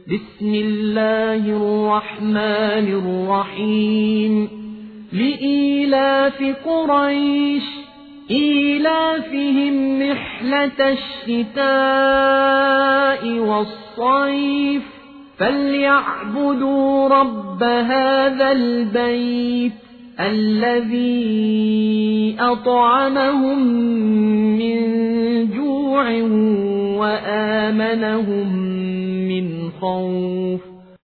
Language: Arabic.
بسم الله الرحمن الرحيم لإيلاف قريش إيلافهم رحلة الشتاء والصيف فليعبدوا رب هذا البيت الذي أطعمهم من جوع وآمنهم من خوف